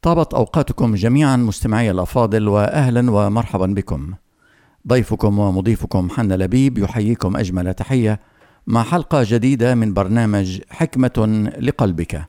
طابت أوقاتكم جميعا مستمعي الأفاضل، وأهلا ومرحبا بكم. ضيفكم ومضيفكم حنا لبيب يحييكم أجمل تحية مع حلقة جديدة من برنامج حكمة لقلبك.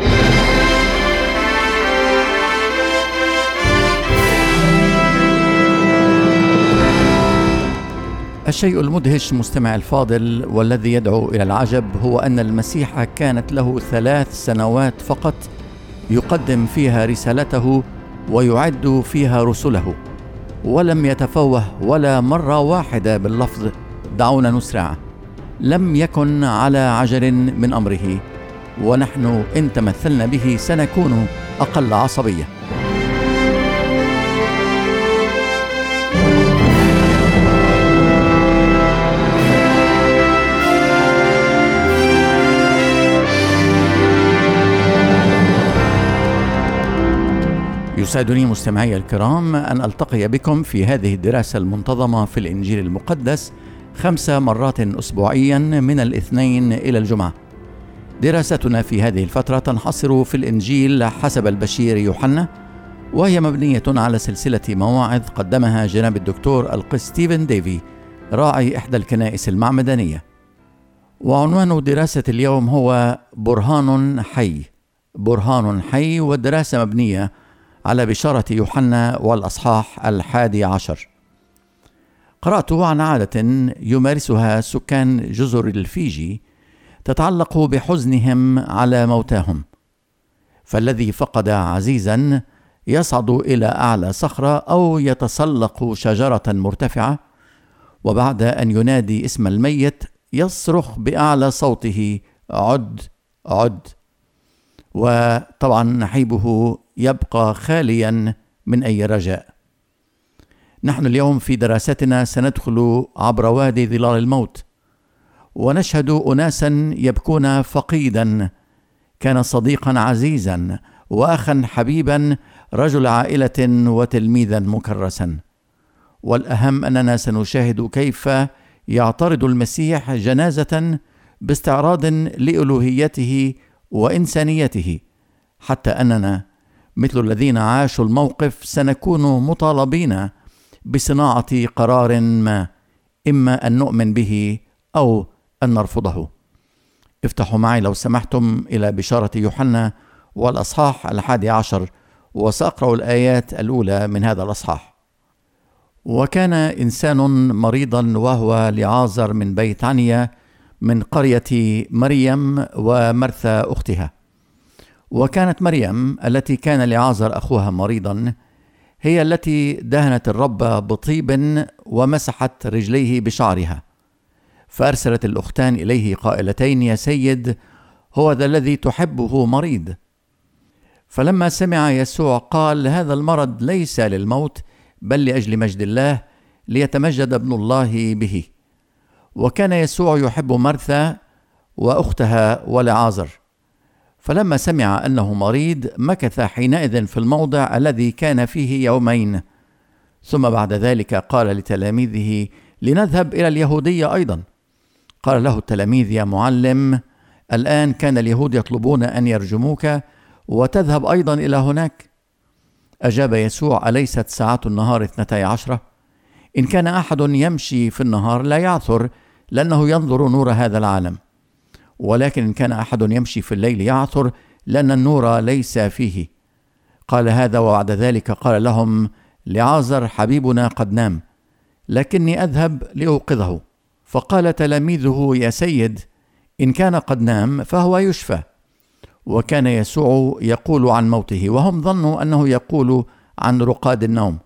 الشيء المدهش مستمع الفاضل والذي يدعو إلى العجب هو أن المسيح كانت له 3 سنوات فقط يقدم فيها رسالته ويعد فيها رسله، ولم يتفوه ولا مرة واحدة باللفظ دعونا نسرع. لم يكن على عجل من أمره، ونحن إن تمثلنا به سنكون أقل عصبية. يسعدني مستمعي الكرام أن ألتقي بكم في هذه الدراسة المنتظمة في الإنجيل المقدس 5 مرات أسبوعيا من الاثنين إلى الجمعة. دراستنا في هذه الفترة تنحصر في الإنجيل حسب البشير يوحنا، وهي مبنية على سلسلة مواعظ قدمها جناب الدكتور القس ستيفن ديفي راعي إحدى الكنائس المعمدانية. وعنوان دراسة اليوم هو برهان حي. برهان حي، والدراسة مبنية على بشارة يوحنا والأصحاح 11. قرأت عن عادة يمارسها سكان جزر الفيجي تتعلق بحزنهم على موتاهم، فالذي فقد عزيزا يصعد إلى أعلى صخرة أو يتسلق شجرة مرتفعة، وبعد أن ينادي اسم الميت يصرخ بأعلى صوته عد عد، وطبعا نحيبه يبقى خاليا من أي رجاء. نحن اليوم في دراستنا سندخل عبر وادي ظلال الموت، ونشهد أناسا يبكون فقيدا كان صديقا عزيزا وأخا حبيبا، رجل عائلة وتلميذا مكرسا. والأهم أننا سنشاهد كيف يعترض المسيح جنازة باستعراض لألوهيته وإنسانيته، حتى أننا مثل الذين عاشوا الموقف سنكون مطالبين بصناعة قرار ما، إما أن نؤمن به أو أن نرفضه. افتحوا معي لو سمحتم إلى بشارة يوحنا والأصحاح 11، وسأقرأ الآيات الأولى من هذا الأصحاح. وكان إنسان مريضا وهو لعازر من بيت عنيا من قرية مريم ومرثى أختها. وكانت مريم التي كان لعازر أخوها مريضا هي التي دهنت الرب بطيب ومسحت رجليه بشعرها، فأرسلت الأختان إليه قائلتين يا سيد، هو ذا الذي تحبه مريض. فلما سمع يسوع قال هذا المرض ليس للموت بل لأجل مجد الله، ليتمجد ابن الله به. وكان يسوع يحب مرثى وأختها ولعازر، فلما سمع أنه مريض مكث حينئذ في الموضع الذي كان فيه 2 يوم. ثم بعد ذلك قال لتلاميذه لنذهب إلى اليهودية أيضا. قال له التلاميذ يا معلم، الآن كان اليهود يطلبون أن يرجموك وتذهب أيضا إلى هناك. أجاب يسوع أليست ساعات النهار 12؟ إن كان أحد يمشي في النهار لا يعثر، لأنه ينظر نور هذا العالم، ولكن إن كان أحد يمشي في الليل يعثر، لأن النور ليس فيه. قال هذا وبعد ذلك قال لهم لعازر حبيبنا قد نام، لكني أذهب لأوقظه. فقال تلاميذه يا سيد، إن كان قد نام فهو يشفى. وكان يسوع يقول عن موته، وهم ظنوا أنه يقول عن رقاد النوم.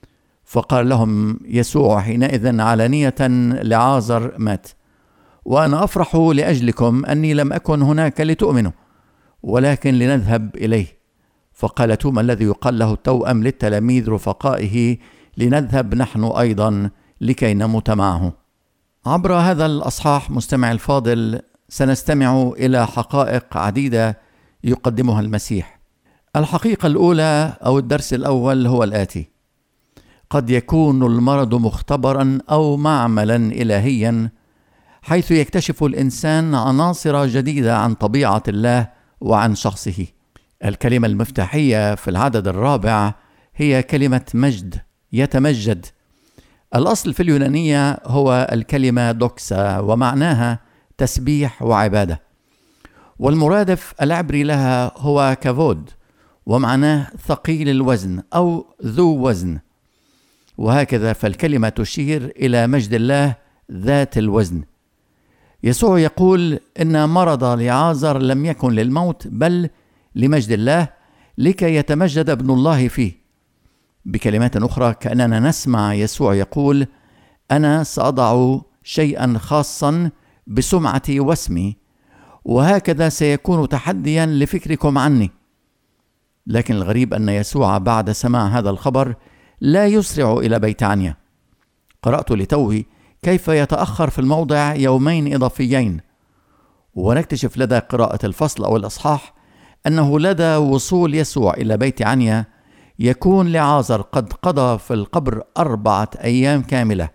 فقال لهم يسوع حينئذ علانية لعازر مات، وأنا أفرح لأجلكم أني لم أكن هناك لتؤمنوا، ولكن لنذهب إليه. فقال توما الذي يقال له التوأم للتلاميذ رفقائه لنذهب نحن أيضا لكي نموت معه. عبر هذا الأصحاح مستمع الفاضل سنستمع إلى حقائق عديدة يقدمها المسيح. الحقيقة الأولى أو الدرس الأول هو الآتي: قد يكون المرض مختبرا أو معملا إلهيا، حيث يكتشف الإنسان عناصر جديدة عن طبيعة الله وعن شخصه. الكلمة المفتاحية في العدد الرابع هي كلمة مجد، يتمجد. الأصل في اليونانية هو الكلمة دوكسا، ومعناها تسبيح وعبادة، والمرادف العبري لها هو كافود، ومعناه ثقيل الوزن أو ذو وزن. وهكذا فالكلمة تشير إلى مجد الله ذات الوزن. يسوع يقول إن مرض لعازر لم يكن للموت بل لمجد الله، لكي يتمجد ابن الله فيه. بكلمات أخرى كأننا نسمع يسوع يقول: أنا سأضع شيئا خاصا بسمعتي واسمي، وهكذا سيكون تحديا لفكركم عني. لكن الغريب أن يسوع بعد سماع هذا الخبر لا يسرع إلى بيت عنيا. قرأت لتوه كيف يتأخر في الموضع يومين إضافيين، ونكتشف لدى قراءة الفصل أو الأصحاح أنه لدى وصول يسوع إلى بيت عنيا يكون لعازر قد قضى في القبر 4 أيام كاملة.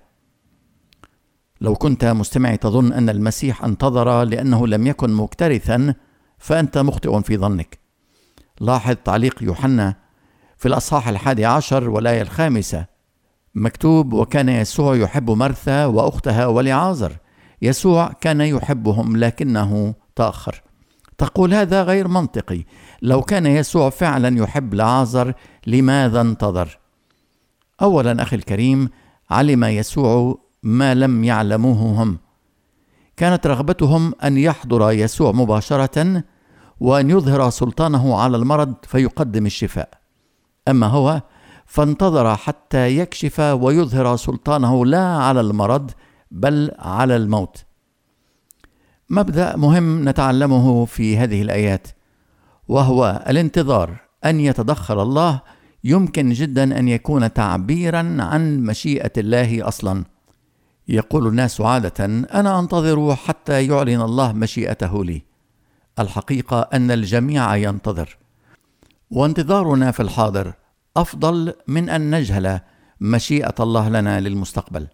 لو كنت مستمعي تظن أن المسيح انتظر لأنه لم يكن مكترثا، فأنت مخطئ في ظنك. لاحظ تعليق يوحنا في الأصحاح 11 والآية 5، مكتوب: وكان يسوع يحب مرثا وأختها ولعازر. يسوع كان يحبهم لكنه تأخر. تقول هذا غير منطقي. لو كان يسوع فعلا يحب لعازر لماذا انتظر؟ أولا أخي الكريم، علم يسوع ما لم يعلموه هم. كانت رغبتهم أن يحضر يسوع مباشرة وأن يظهر سلطانه على المرض فيقدم الشفاء. أما هو فانتظر حتى يكشف ويظهر سلطانه لا على المرض بل على الموت. مبدأ مهم نتعلمه في هذه الآيات، وهو الانتظار. أن يتدخل الله يمكن جدا أن يكون تعبيرا عن مشيئة الله أصلا. يقول الناس عادة: أنا أنتظر حتى يعلن الله مشيئته لي. الحقيقة أن الجميع ينتظر، وانتظارنا في الحاضر أفضل من أن نجهل مشيئة الله لنا للمستقبل.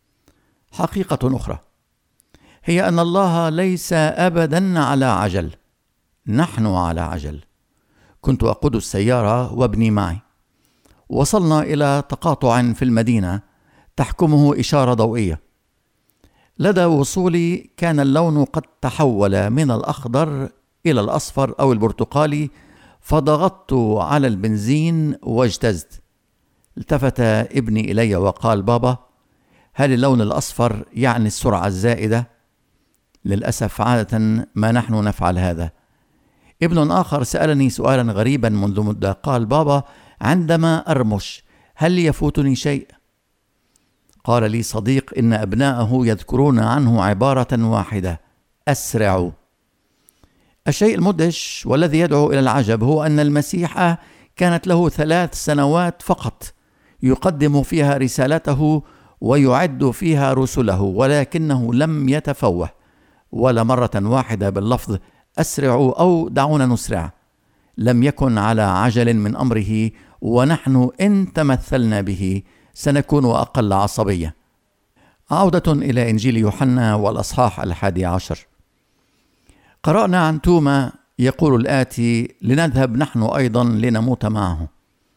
حقيقة أخرى هي أن الله ليس أبدا على عجل، نحن على عجل. كنت أقود السيارة وابني معي، وصلنا إلى تقاطع في المدينة تحكمه إشارة ضوئية. لدى وصولي كان اللون قد تحول من الأخضر إلى الأصفر أو البرتقالي، فضغطت على البنزين واجتزت. التفت ابني إلي وقال: بابا، هل اللون الأصفر يعني السرعة الزائدة؟ للأسف عادة ما نحن نفعل هذا. ابن آخر سألني سؤالا غريبا منذ مدة، قال: بابا، عندما أرمش هل يفوتني شيء؟ قال لي صديق إن أبناءه يذكرون عنه عبارة واحدة: أسرعوا. الشيء المدهش والذي يدعو إلى العجب هو أن المسيح كانت له 3 سنوات فقط يقدم فيها رسالته ويعد فيها رسله، ولكنه لم يتفوه ولا مرة واحدة باللفظ أسرعوا أو دعونا نسرع. لم يكن على عجل من أمره، ونحن إن تمثلنا به سنكون أقل عصبية. عودة إلى إنجيل يوحنا والأصحاح 11. قرأنا عن توما يقول الآتي: لنذهب نحن أيضا لنموت معه.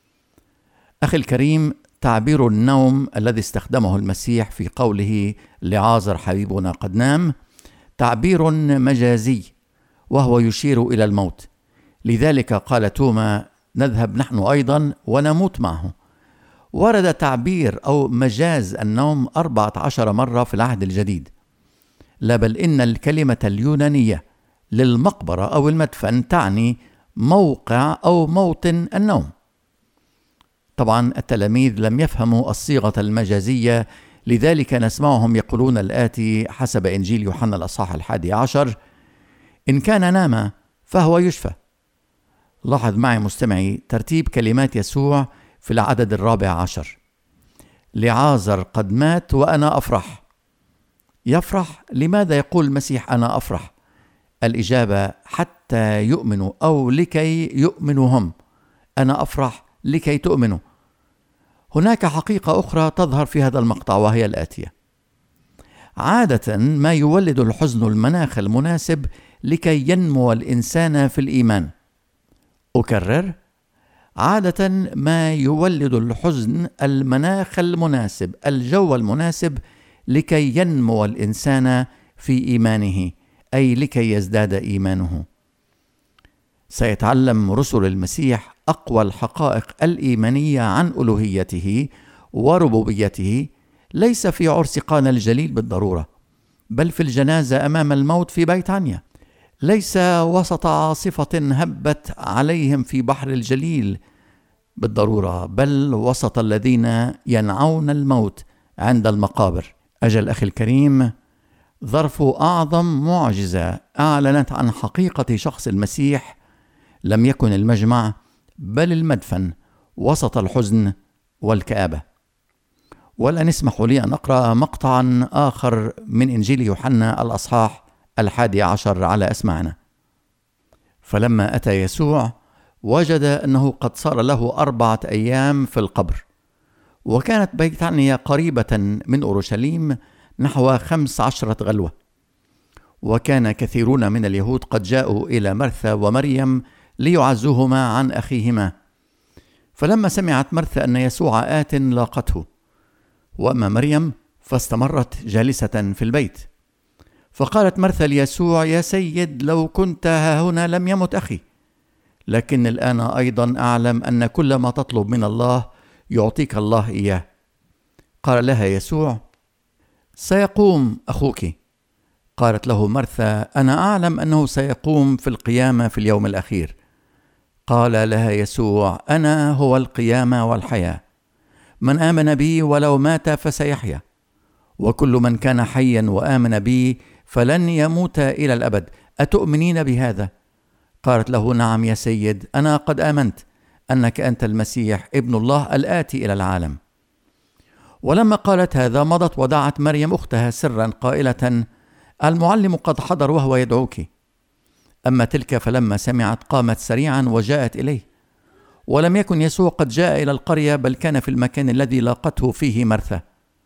أخي الكريم، تعبير النوم الذي استخدمه المسيح في قوله لعازر حبيبنا قد نام تعبير مجازي، وهو يشير إلى الموت. لذلك قال توما: نذهب نحن أيضا ونموت معه. ورد تعبير أو مجاز النوم 14 مرة في العهد الجديد. لا، بل إن الكلمة اليونانية للمقبرة أو المدفن تعني موقع أو موطن النوم. طبعا التلاميذ لم يفهموا الصيغة المجازية، لذلك نسمعهم يقولون الآتي حسب إنجيل يوحنا الأصحاح 11: إن كان نام فهو يشفى. لاحظ معي مستمعي ترتيب كلمات يسوع في العدد 14: لعازر قد مات وأنا أفرح. يفرح؟ لماذا يقول المسيح أنا أفرح؟ الإجابة: حتى يؤمنوا أو لكي يؤمنوا هم. أنا أفرح لكي تؤمنوا. هناك حقيقة أخرى تظهر في هذا المقطع، وهي الآتية: عادة ما يولد الحزن المناخ المناسب لكي ينمو الإنسان في الإيمان، أكرر: عادة ما يولد الحزن المناخ المناسب، الجو المناسب لكي ينمو الإنسان في إيمانه، أي لكي يزداد إيمانه. سيتعلم رسل المسيح أقوى الحقائق الإيمانية عن ألوهيته وربوبيته، ليس في عرس قانا الجليل بالضرورة، بل في الجنازة أمام الموت في بيت عنيا، ليس وسط عاصفة هبت عليهم في بحر الجليل بالضرورة، بل وسط الذين ينعون الموت عند المقابر. أجل أخي الكريم، ظرف أعظم معجزة أعلنت عن حقيقة شخص المسيح لم يكن المجمع، بل المدفن وسط الحزن والكآبة. والآن اسمحوا لي أن أقرأ مقطعا آخر من إنجيل يوحنا الأصحاح 11 على أسماعنا. فلما أتى يسوع وجد أنه قد صار له 4 أيام في القبر، وكانت بيتعنيا قريبة من أورشليم نحو 15 غلوة، وكان كثيرون من اليهود قد جاءوا إلى مرثا ومريم ليعزوهما عن أخيهما. فلما سمعت مرثا أن يسوع آت لاقته، وأما مريم فاستمرت جالسة في البيت. فقالت مرثا ليسوع: يا سيد، لو كنت ها هنا لم يمت أخي، لكن الآن أيضا أعلم أن كل ما تطلب من الله يعطيك الله إياه. قال لها يسوع: سيقوم أخوك. قالت له مرثا: أنا أعلم أنه سيقوم في القيامة في اليوم الأخير. قال لها يسوع: أنا هو القيامة والحياة، من آمن بي ولو مات فسيحيا، وكل من كان حيا وآمن بي فلن يموت إلى الأبد. أتؤمنين بهذا؟ قالت له: نعم يا سيد، أنا قد آمنت أنك أنت المسيح ابن الله الآتي إلى العالم. ولما قالت هذا مضت ودعت مريم أختها سرا قائلة: المعلم قد حضر وهو يدعوك. أما تلك فلما سمعت قامت سريعا وجاءت إليه. ولم يكن يسوع قد جاء إلى القرية، بل كان في المكان الذي لاقته فيه مرثا.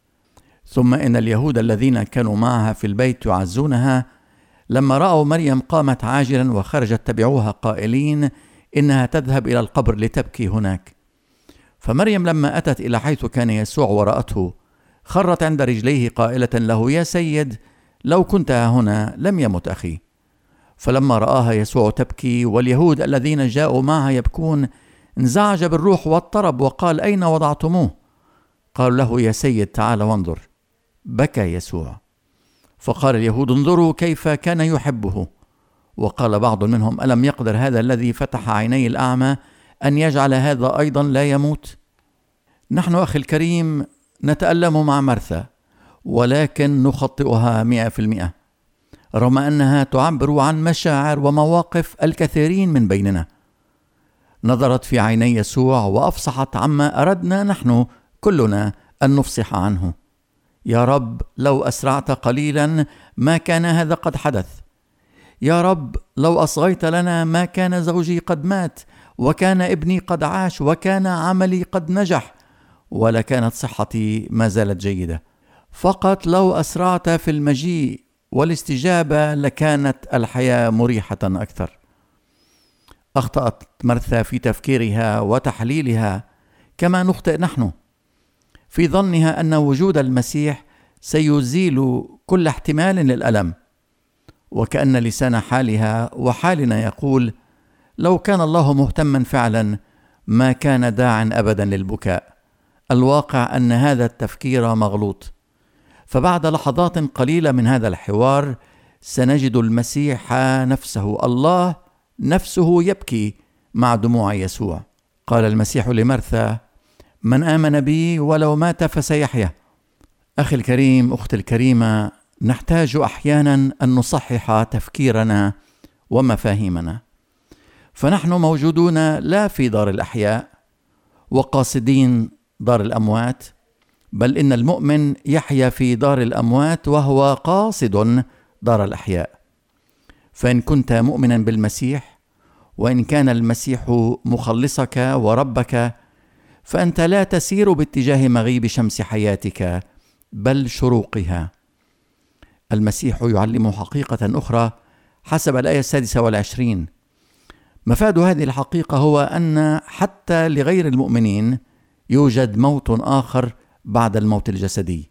ثم إن اليهود الذين كانوا معها في البيت يعزونها لما رأوا مريم قامت عاجلا وخرجت تبعوها قائلين: إنها تذهب إلى القبر لتبكي هناك. فمريم لما أتت إلى حيث كان يسوع ورأته خرت عند رجليه قائلة له: يا سيد، لو كنت هنا لم يمت أخي. فلما رآها يسوع تبكي واليهود الذين جاءوا معها يبكون انزعج بالروح واضطرب وقال: أين وضعتموه؟ قالوا له: يا سيد، تعال وانظر. بكى يسوع. فقال اليهود: انظروا كيف كان يحبه. وقال بعض منهم: ألم يقدر هذا الذي فتح عيني الأعمى أن يجعل هذا أيضا لا يموت؟ نحن أخي الكريم نتألم مع مرثا، ولكن نخطئها 100%، رغم أنها تعبر عن مشاعر ومواقف الكثيرين من بيننا. نظرت في عيني يسوع وأفصحت عما أردنا نحن كلنا أن نفصح عنه: يا رب، لو أسرعت قليلا ما كان هذا قد حدث. يا رب، لو أصغيت لنا ما كان زوجي قد مات، وكان ابني قد عاش، وكان عملي قد نجح، ولكانت صحتي ما زالت جيدة. فقط لو أسرعت في المجيء والاستجابة لكانت الحياة مريحة أكثر. أخطأت مرثا في تفكيرها وتحليلها كما نخطئ نحن، في ظنها أن وجود المسيح سيزيل كل احتمال للألم، وكأن لسان حالها وحالنا يقول: لو كان الله مهتما فعلا ما كان داع أبدا للبكاء. الواقع أن هذا التفكير مغلوط. فبعد لحظات قليلة من هذا الحوار سنجد المسيح نفسه، الله نفسه، يبكي مع دموع يسوع. قال المسيح لمرثا: من آمن بي ولو مات فسيحيا. أخي الكريم، أختي الكريمة، نحتاج أحيانا أن نصحح تفكيرنا ومفاهيمنا، فنحن موجودون لا في دار الأحياء وقاصدين دار الأموات، بل إن المؤمن يحيا في دار الأموات وهو قاصد دار الأحياء. فإن كنت مؤمنا بالمسيح، وإن كان المسيح مخلصك وربك، فأنت لا تسير باتجاه مغيب شمس حياتك بل شروقها. المسيح يعلم حقيقة أخرى حسب الآية 26: مفاد هذه الحقيقة هو أن حتى لغير المؤمنين يوجد موت آخر بعد الموت الجسدي.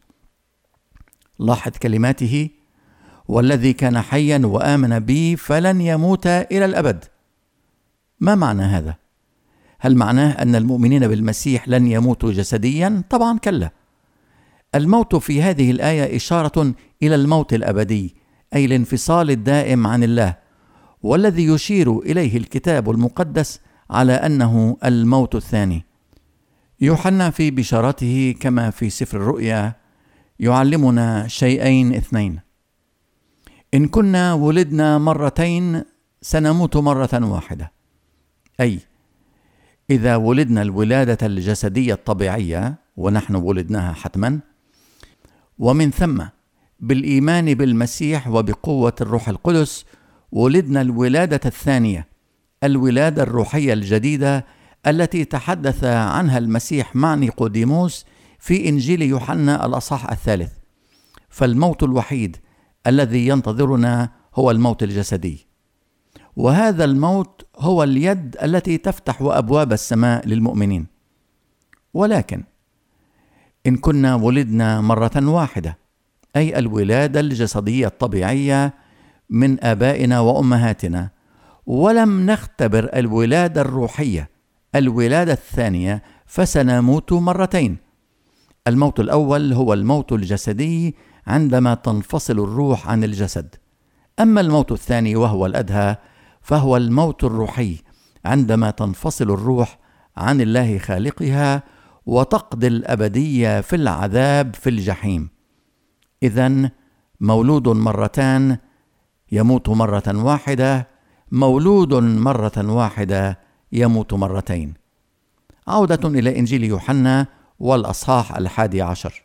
لاحظ كلماته: والذي كان حيا وآمن بي فلن يموت إلى الأبد. ما معنى هذا؟ هل معناه أن المؤمنين بالمسيح لن يموتوا جسديا؟ طبعا كلا. الموت في هذه الآية إشارة إلى الموت الأبدي، أي الانفصال الدائم عن الله، والذي يشير إليه الكتاب المقدس على أنه الموت الثاني. يوحنا في بشارته كما في سفر الرؤيا يعلمنا شيئين اثنين: إن كنا ولدنا مرتين سنموت مرة واحدة، أي إذا ولدنا الولادة الجسدية الطبيعية، ونحن ولدناها حتما، ومن ثم بالإيمان بالمسيح وبقوة الروح القدس ولدنا الولادة الثانية، الولادة الروحية الجديدة التي تحدث عنها المسيح مع نيقوديموس في إنجيل يوحنا الأصحاح 3. فالموت الوحيد الذي ينتظرنا هو الموت الجسدي، وهذا الموت هو اليد التي تفتح أبواب السماء للمؤمنين. ولكن إن كنا ولدنا مرة واحدة، أي الولادة الجسدية الطبيعية من آبائنا وأمهاتنا، ولم نختبر الولادة الروحية، الولادة الثانية، فسنموت مرتين. الموت الأول هو الموت الجسدي عندما تنفصل الروح عن الجسد، أما الموت الثاني وهو الأدهى فهو الموت الروحي عندما تنفصل الروح عن الله خالقها وتقضي الأبدية في العذاب في الجحيم. إذن مولود مرتان يموت مرة واحدة، مولود مرة واحدة يموت مرتين. عودة إلى إنجيل يوحنا والأصحاح 11.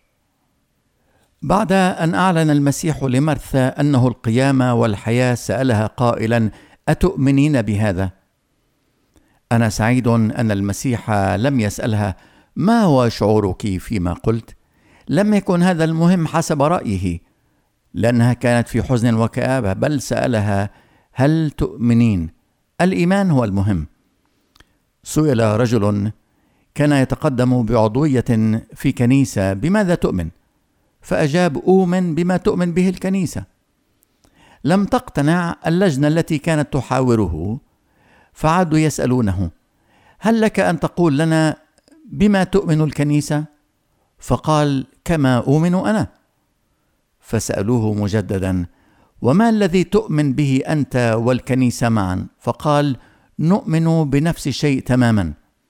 بعد أن أعلن المسيح لمرثى أنه القيامة والحياة سألها قائلا: أتؤمنين بهذا؟ أنا سعيد أن المسيح لم يسألها: ما هو شعورك فيما قلت؟ لم يكن هذا المهم حسب رأيه، لأنها كانت في حزن وكآبة، بل سألها: هل تؤمنين؟ الإيمان هو المهم. سئل رجل كان يتقدم بعضوية في كنيسة: بماذا تؤمن؟ فأجاب: أؤمن بما تؤمن به الكنيسة. لم تقتنع اللجنة التي كانت تحاوره، فعادوا يسألونه: هل لك أن تقول لنا بما تؤمن الكنيسة؟ فقال: كما أؤمن أنا. فسألوه مجددا: وما الذي تؤمن به أنت والكنيسة معا؟ فقال: نؤمن بنفس الشيء تماما.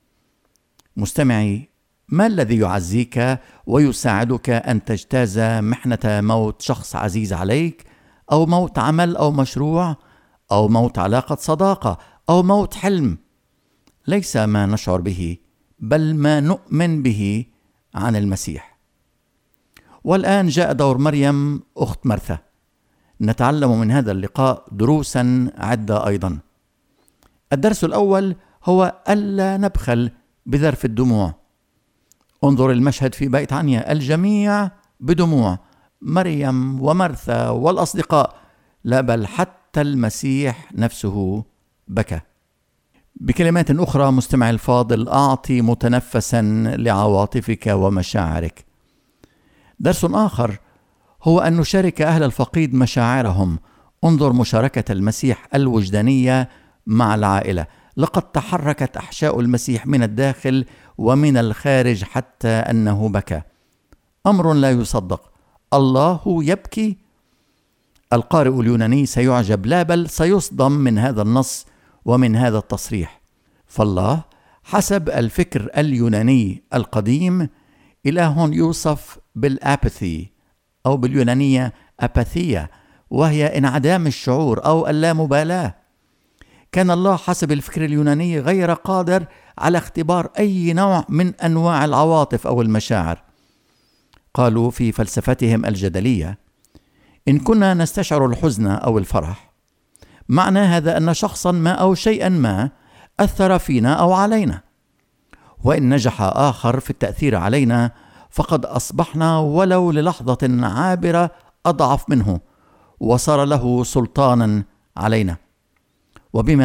مستمعي، ما الذي يعزيك ويساعدك أن تجتاز محنة موت شخص عزيز عليك، أو موت عمل أو مشروع، أو موت علاقة صداقة، أو موت حلم؟ ليس ما نشعر به، بل ما نؤمن به عن المسيح. والآن جاء دور مريم أخت مرثا. نتعلم من هذا اللقاء دروسا عدة أيضا. الدرس الأول هو ألا نبخل بذرف الدموع. انظر المشهد في بيت عنيا، الجميع بدموع، مريم ومرثا والأصدقاء، لا بل حتى المسيح نفسه بكى. بكلمات أخرى مستمع الفاضل، أعطي متنفسا لعواطفك ومشاعرك. درس آخر هو أن نشارك أهل الفقيد مشاعرهم. انظر مشاركة المسيح الوجدانية مع العائلة. لقد تحركت أحشاء المسيح من الداخل ومن الخارج حتى أنه بكى. أمر لا يصدق. الله يبكي؟ القارئ اليوناني سيعجب، لا بل سيصدم من هذا النص ومن هذا التصريح. فالله حسب الفكر اليوناني القديم إله يوصف بالأباثي، أو باليونانية أباثية، وهي انعدام الشعور أو اللامبالاة. كان الله حسب الفكر اليوناني غير قادر على اختبار أي نوع من أنواع العواطف أو المشاعر. قالوا في فلسفتهم الجدلية: إن كنا نستشعر الحزن أو الفرح، معنى هذا أن شخصا ما أو شيئا ما أثر فينا أو علينا، وإن نجح آخر في التأثير علينا فقد أصبحنا ولو للحظة عابرة أضعف منه، وصار له سلطانا علينا. وبما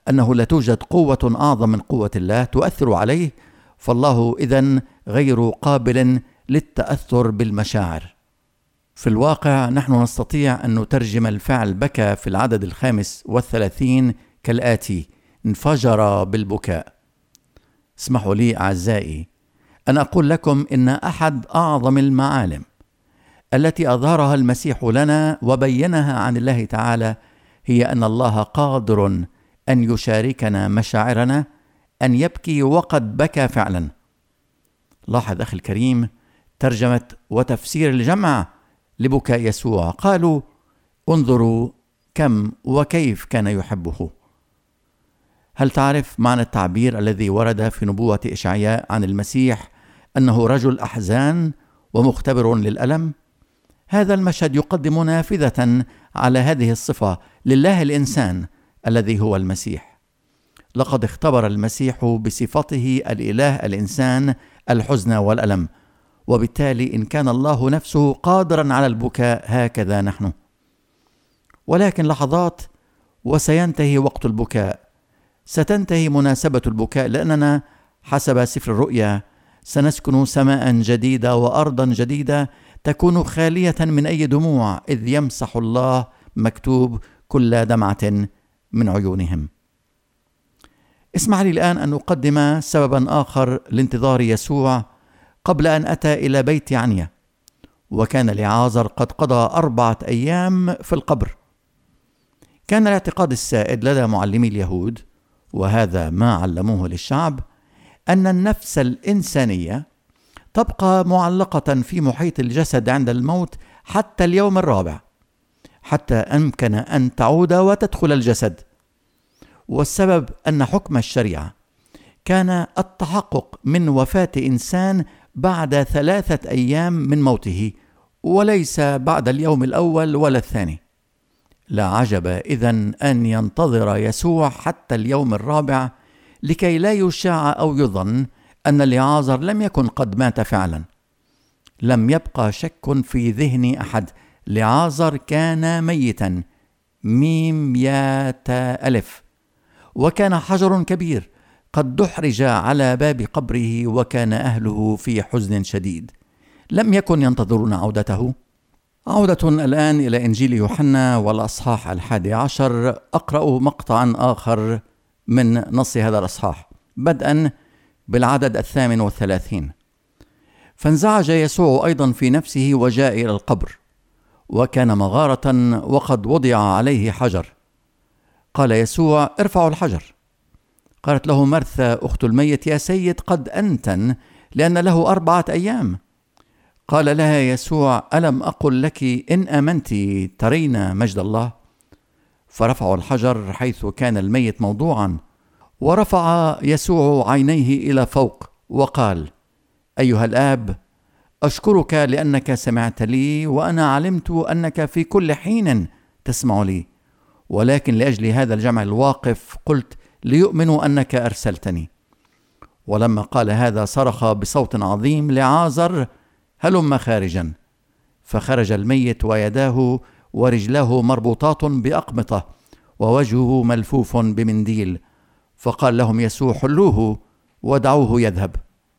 أنه لا توجد قوة أعظم من قوة الله تؤثر عليه، فالله إذن غير قابل للتأثر بالمشاعر. في الواقع نحن نستطيع أن نترجم الفعل بكى في العدد 35 كالآتي: انفجر بالبكاء. اسمحوا لي أعزائي أن أقول لكم إن أحد أعظم المعالم التي أظهرها المسيح لنا وبينها عن الله تعالى هي أن الله قادر أن يشاركنا مشاعرنا، أن يبكي وقد بكى فعلا. لاحظ أخي الكريم ترجمة وتفسير الجمع لبكاء يسوع، قالوا: انظروا كم وكيف كان يحبه. هل تعرف معنى التعبير الذي ورد في نبوة إشعياء عن المسيح أنه رجل أحزان ومختبر للألم؟ هذا المشهد يقدم نافذة على هذه الصفة لله الإنسان الذي هو المسيح. لقد اختبر المسيح بصفته الإله الإنسان الحزن والألم، وبالتالي إن كان الله نفسه قادرا على البكاء هكذا نحن. ولكن لحظات وسينتهي وقت البكاء، ستنتهي مناسبة البكاء، لأننا حسب سفر الرؤيا سنسكن سماء جديدة وأرضا جديدة تكون خالية من أي دموع، إذ يمسح الله مكتوب كل دمعة من عيونهم. اسمح لي الآن أن أقدم سببا آخر لانتظار يسوع قبل أن أتى إلى بيت عنيا، وكان لعازر قد قضى 4 أيام في القبر. كان الاعتقاد السائد لدى معلمي اليهود، وهذا ما علموه للشعب، أن النفس الإنسانية تبقى معلقة في محيط الجسد عند الموت حتى اليوم الرابع، حتى أمكن أن تعود وتدخل الجسد. والسبب أن حكم الشريعة كان التحقق من وفاة إنسان بعد 3 أيام من موته، وليس بعد اليوم الأول ولا الثاني. لا عجب إذن أن ينتظر يسوع حتى اليوم الرابع لكي لا يشاع أو يظن أن لعازر لم يكن قد مات فعلا. لم يبقى شك في ذهن أحد، لعازر كان ميتا، ميم يا تا ألف، وكان حجر كبير قد دحرج على باب قبره، وكان أهله في حزن شديد. لم يكن ينتظرون عودته. عودة الآن إلى إنجيل يوحنا والأصحاح 11. أقرأ مقطعا آخر من نص هذا الأصحاح بدءا بالعدد 38. فانزعج يسوع أيضا في نفسه وجاء إلى القبر، وكان مغارة وقد وضع عليه حجر. قال يسوع: ارفعوا الحجر. قالت له مرثا أخت الميت: يا سيد، قد أنتن، لأن له 4 أيام. قال لها يسوع: ألم أقل لك إن آمنت ترين مجد الله؟ فرفعوا الحجر حيث كان الميت موضوعا. ورفع يسوع عينيه إلى فوق وقال: أيها الآب، أشكرك لأنك سمعت لي، وأنا علمت أنك في كل حين تسمع لي، ولكن لأجل هذا الجمع الواقف قلت ليؤمنوا أنك أرسلتني. ولما قال هذا صرخ بصوت عظيم: لعازر هلم خارجا. فخرج الميت ويداه ورجلاه مربوطات بأقمطة ووجهه ملفوف بمنديل. فقال لهم يسوع: حلوه ودعوه يذهب.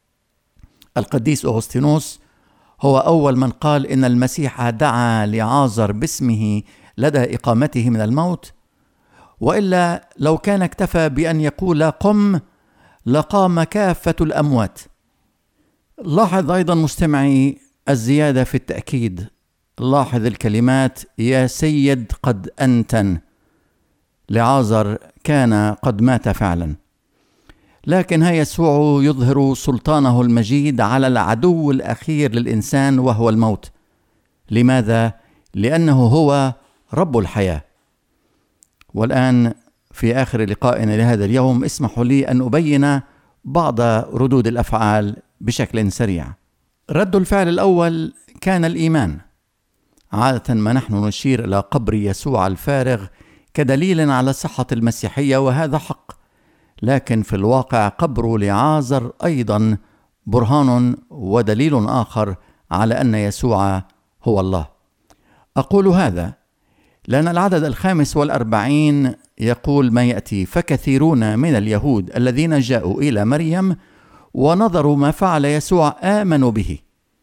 القديس أغسطينوس هو أول من قال إن المسيح دعا لعازر باسمه لدى إقامته من الموت، وإلا لو كان اكتفى بأن يقول قم لقام كافة الأموات. لاحظ أيضا مستمعي الزيادة في التأكيد. لاحظ الكلمات: يا سيد، قد أنتن. لعازر كان قد مات فعلا، لكن ها يسوع يظهر سلطانه المجيد على العدو الأخير للإنسان وهو الموت. لماذا؟ لأنه هو رب الحياة. والآن في آخر لقائنا لهذا اليوم اسمحوا لي أن أبين بعض ردود الأفعال بشكل سريع. رد الفعل الأول كان الإيمان. عادة ما نحن نشير إلى قبر يسوع الفارغ كدليل على صحة المسيحية، وهذا حق، لكن في الواقع قبر لعازر أيضا برهان ودليل آخر على أن يسوع هو الله. أقول هذا لأن العدد 45 يقول ما يأتي: فكثيرون من اليهود الذين جاءوا إلى مريم ونظروا ما فعل يسوع آمنوا به،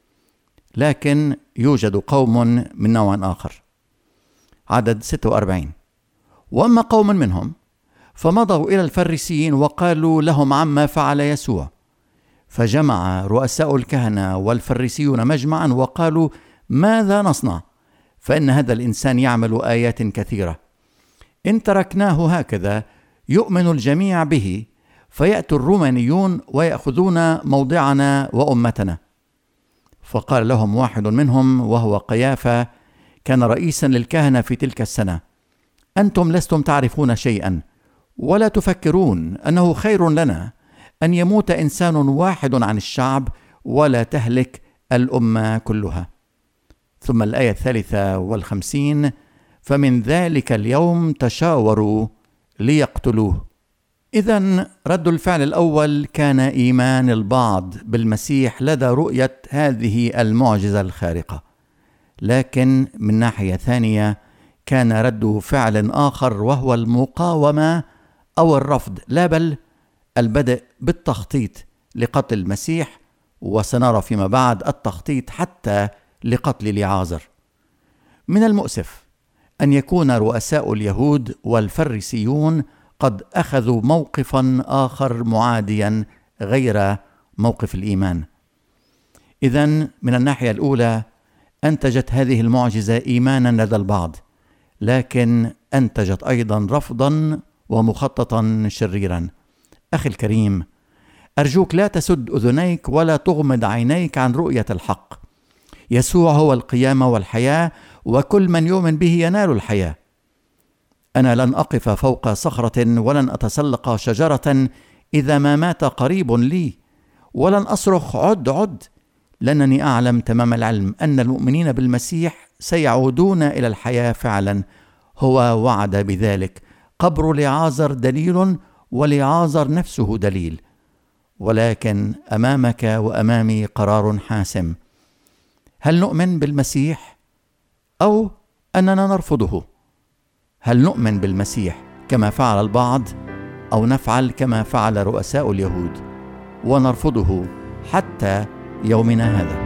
لكن يوجد قوم من نوع آخر. عدد 46: وأما قوم منهم فمضوا إلى الفريسيين وقالوا لهم عما فعل يسوع، فجمع رؤساء الكهنة والفريسيون مجمعا وقالوا: ماذا نصنع؟ فإن هذا الإنسان يعمل آيات كثيرة، إن تركناه هكذا يؤمن الجميع به، فيأتي الرومانيون ويأخذون موضعنا وأمتنا. فقال لهم واحد منهم وهو قيافة، كان رئيسا للكهنة في تلك السنة: أنتم لستم تعرفون شيئا ولا تفكرون أنه خير لنا أن يموت إنسان واحد عن الشعب ولا تهلك الأمة كلها. ثم الآية 53: فمن ذلك اليوم تشاوروا ليقتلوه. إذن رد الفعل الأول كان إيمان البعض بالمسيح لدى رؤية هذه المعجزة الخارقة، لكن من ناحية ثانية كان رد فعل آخر وهو المقاومة أو الرفض، لا بل البدء بالتخطيط لقتل المسيح، وسنرى فيما بعد التخطيط حتى لقتل لعازر. من المؤسف أن يكون رؤساء اليهود والفريسيون قد أخذوا موقفا آخر معاديا غير موقف الإيمان. إذن من الناحية الأولى أنتجت هذه المعجزة إيمانا لدى البعض، لكن أنتجت أيضا رفضا ومخططا شريرا. أخي الكريم، أرجوك لا تسد أذنيك ولا تغمض عينيك عن رؤية الحق. يسوع هو القيامة والحياة، وكل من يؤمن به ينال الحياة. أنا لن أقف فوق صخرة ولن أتسلق شجرة إذا ما مات قريب لي، ولن أصرخ عد عد، لأنني أعلم تمام العلم أن المؤمنين بالمسيح سيعودون إلى الحياة فعلا. هو وعد بذلك. قبر لعازر دليل، ولعازر نفسه دليل، ولكن أمامك وأمامي قرار حاسم: هل نؤمن بالمسيح أو أننا نرفضه؟ هل نؤمن بالمسيح كما فعل البعض، أو نفعل كما فعل رؤساء اليهود ونرفضه حتى يومنا هذا؟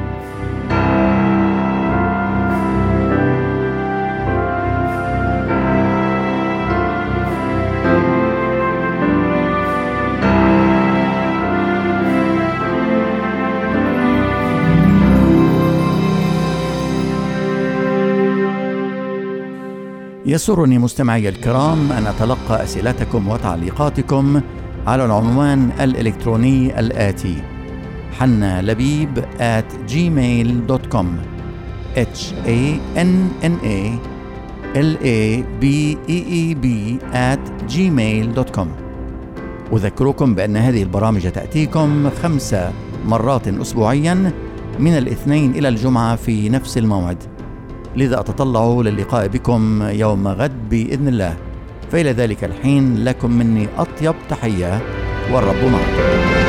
يسرني مستمعي الكرام أن أتلقى أسئلتكم وتعليقاتكم على العنوان الإلكتروني الآتي: hannalabib@gmail.com hannalabeb@gmail.com. أذكركم بأن هذه البرامج تأتيكم 5 مرات أسبوعيا من الاثنين إلى الجمعة في نفس الموعد، لذا أتطلع للقاء بكم يوم غد بإذن الله. فإلى ذلك الحين لكم مني أطيب تحية، والرب معكم.